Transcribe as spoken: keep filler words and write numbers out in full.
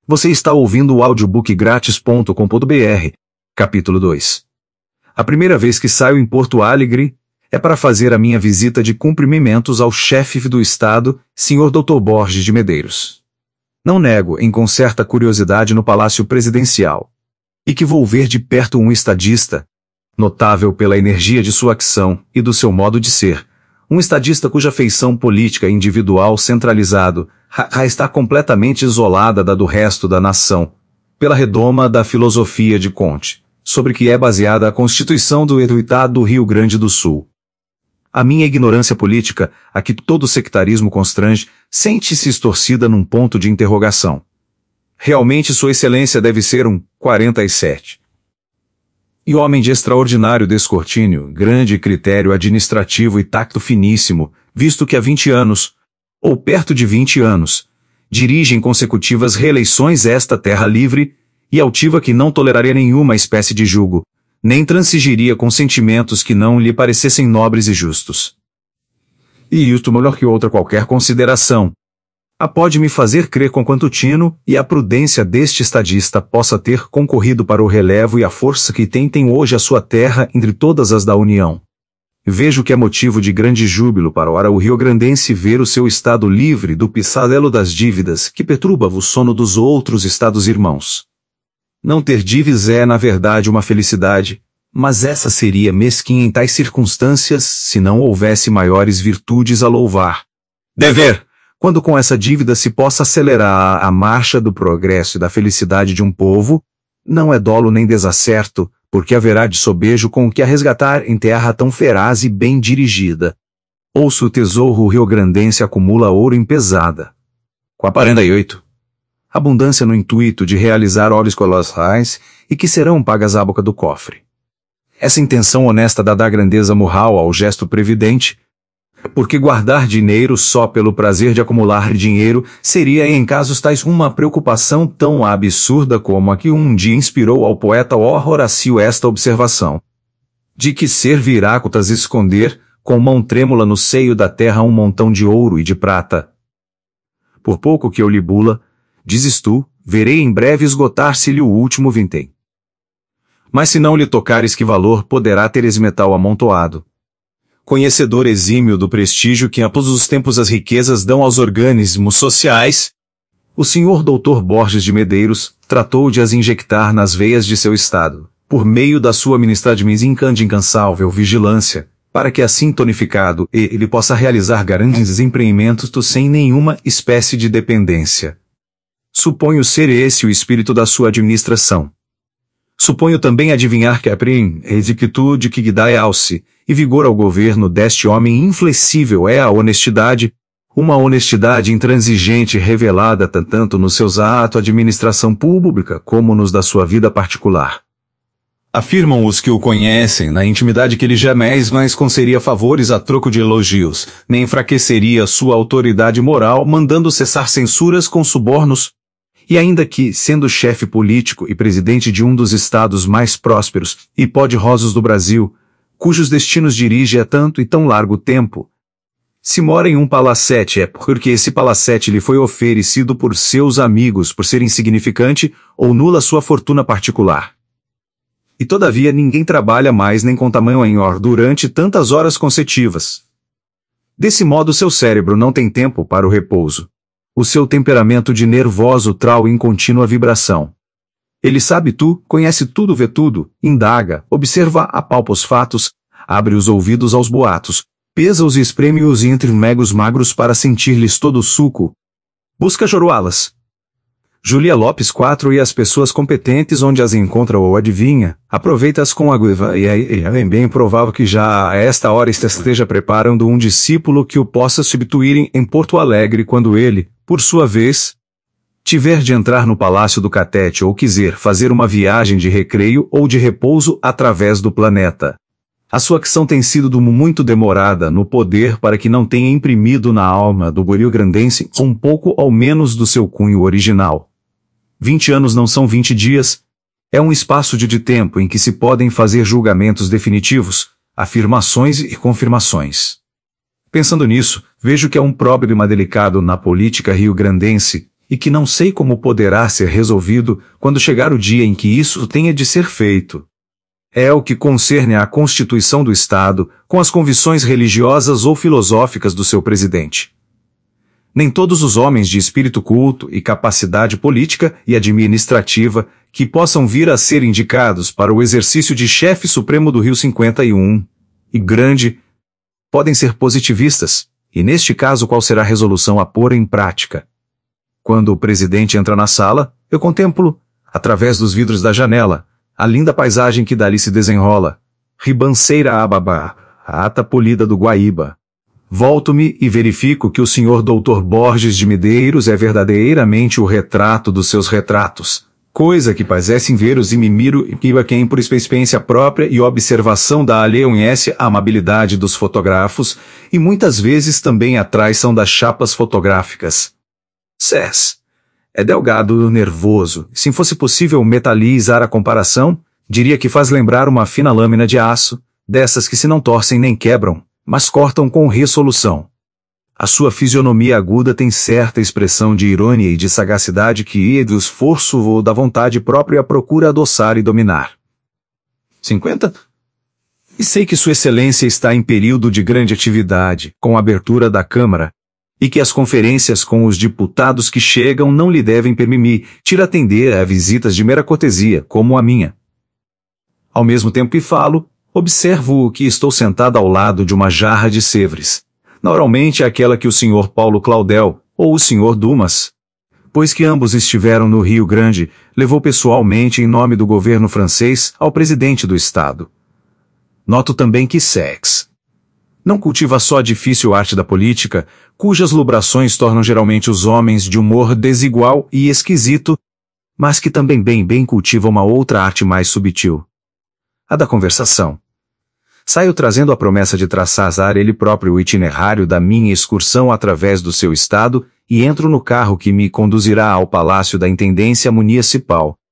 Você está ouvindo o audiobook grátis ponto com ponto br, capítulo dois. A primeira vez que saio em Porto Alegre é para fazer a minha visita de cumprimentos ao chefe do Estado, senhor doutor Borges de Medeiros. Não nego, em com certa curiosidade no Palácio Presidencial. E que vou ver de perto um estadista, notável pela energia de sua ação e do seu modo de ser. Um estadista cuja feição política individual centralizado ha, está completamente isolada da do resto da nação, pela redoma da filosofia de Comte, sobre que é baseada a Constituição do Estado do Rio Grande do Sul. A minha ignorância política, a que todo sectarismo constrange, sente-se estorcida num ponto de interrogação. Realmente Sua Excelência deve ser um quarenta e sete. E homem de extraordinário descortínio, grande critério administrativo e tacto finíssimo, visto que há vinte anos, ou perto de vinte anos, dirige em consecutivas reeleições esta terra livre e altiva que não toleraria nenhuma espécie de jugo, nem transigiria com sentimentos que não lhe parecessem nobres e justos. E isto melhor que outra qualquer consideração. A pode-me fazer crer com quanto tino e a prudência deste estadista possa ter concorrido para o relevo e a força que tem tem hoje a sua terra entre todas as da União. Vejo que é motivo de grande júbilo para o rio-grandense ver o seu estado livre do pesadelo das dívidas que perturba o sono dos outros estados irmãos. Não ter dívidas é, na verdade, uma felicidade, mas essa seria mesquinha em tais circunstâncias se não houvesse maiores virtudes a louvar. Dever! Quando com essa dívida se possa acelerar a marcha do progresso e da felicidade de um povo, não é dolo nem desacerto, porque haverá de sobejo com o que a resgatar em terra tão feraz e bem dirigida. Ouço o tesouro rio-grandense acumula ouro em pesada. quarenta e oito. Abundância no intuito de realizar olhos colossais e que serão pagas à boca do cofre. Essa intenção honesta dá da grandeza moral ao gesto previdente, porque guardar dinheiro só pelo prazer de acumular dinheiro seria em casos tais uma preocupação tão absurda como a que um dia inspirou ao poeta Horácio esta observação. De que servirá cotas esconder, com mão trêmula no seio da terra um montão de ouro e de prata? Por pouco que eu lhe bula, dizes tu, verei em breve esgotar-se-lhe o último vintém. Mas se não lhe tocares que valor poderá ter esse metal amontoado? Conhecedor exímio do prestígio que após os tempos as riquezas dão aos organismos sociais, o senhor doutor Borges de Medeiros tratou de as injectar nas veias de seu estado, por meio da sua administrativa incansável vigilância, para que assim tonificado ele possa realizar grandes empreendimentos sem nenhuma espécie de dependência. Suponho ser esse o espírito da sua administração. Suponho também adivinhar que a exequitude que dá alce e vigor ao governo deste homem inflexível é a honestidade, uma honestidade intransigente revelada tanto nos seus atos de administração pública como nos da sua vida particular. Afirmam os que o conhecem na intimidade que ele jamais mais concederia favores a troco de elogios, nem enfraqueceria sua autoridade moral mandando cessar censuras com subornos, e ainda que, sendo chefe político e presidente de um dos estados mais prósperos e poderosos do Brasil, cujos destinos dirige há tanto e tão largo tempo, se mora em um palacete é porque esse palacete lhe foi oferecido por seus amigos por ser insignificante ou nula sua fortuna particular. E todavia ninguém trabalha mais nem com tamanho enhor durante tantas horas consecutivas. Desse modo seu cérebro não tem tempo para o repouso. O seu temperamento de nervoso trau em contínua vibração. Ele sabe tu, conhece tudo, vê tudo, indaga, observa, apalpa os fatos, abre os ouvidos aos boatos, pesa-os e espreme-os entre megos magros para sentir-lhes todo o suco. Busca joroá-las. Julia Lopes quatro E as pessoas competentes onde as encontra ou adivinha, aproveita-as com a guiva e é bem provável que já a esta hora esteja preparando um discípulo que o possa substituir em Porto Alegre quando ele, por sua vez, tiver de entrar no Palácio do Catete ou quiser fazer uma viagem de recreio ou de repouso através do planeta. A sua ação tem sido muito demorada no poder para que não tenha imprimido na alma do rio-grandense um pouco ao menos do seu cunho original. Vinte anos não são vinte dias, é um espaço de, de tempo em que se podem fazer julgamentos definitivos, afirmações e confirmações. Pensando nisso, vejo que é um problema delicado na política rio-grandense, e que não sei como poderá ser resolvido quando chegar o dia em que isso tenha de ser feito. É o que concerne à Constituição do Estado, com as convicções religiosas ou filosóficas do seu presidente. Nem todos os homens de espírito culto e capacidade política e administrativa que possam vir a ser indicados para o exercício de chefe supremo do Rio cinquenta e um, e grande, podem ser positivistas, e neste caso qual será a resolução a pôr em prática? Quando o presidente entra na sala, eu contemplo, através dos vidros da janela, a linda paisagem que dali se desenrola, Ribanceira Ababá, a ata polida do Guaíba. Volto-me e verifico que o senhor doutor Borges de Medeiros é verdadeiramente o retrato dos seus retratos, coisa que parece inverossímil miro e a quem por experiência própria e observação da alheia conhece a amabilidade dos fotógrafos e muitas vezes também a traição das chapas fotográficas. Cés. É delgado, nervoso. Se fosse possível metalizar a comparação, diria que faz lembrar uma fina lâmina de aço, dessas que se não torcem nem quebram, mas cortam com resolução. A sua fisionomia aguda tem certa expressão de ironia e de sagacidade que, do esforço ou da vontade própria, procura adoçar e dominar. cinquenta? E sei que Sua Excelência está em período de grande atividade, com a abertura da Câmara, e que as conferências com os deputados que chegam não lhe devem permitir atender a visitas de mera cortesia, como a minha. Ao mesmo tempo que falo, observo que estou sentado ao lado de uma jarra de Sèvres, normalmente aquela que o senhor Paulo Claudel, ou o senhor Dumas, pois que ambos estiveram no Rio Grande, levou pessoalmente em nome do governo francês ao presidente do Estado. Noto também que Sex não cultiva só a difícil arte da política, cujas lubrações tornam geralmente os homens de humor desigual e esquisito, mas que também bem bem cultiva uma outra arte mais subtil, a da conversação. Saio trazendo a promessa de traçar ele próprio o itinerário da minha excursão através do seu estado e entro no carro que me conduzirá ao Palácio da Intendência Municipal,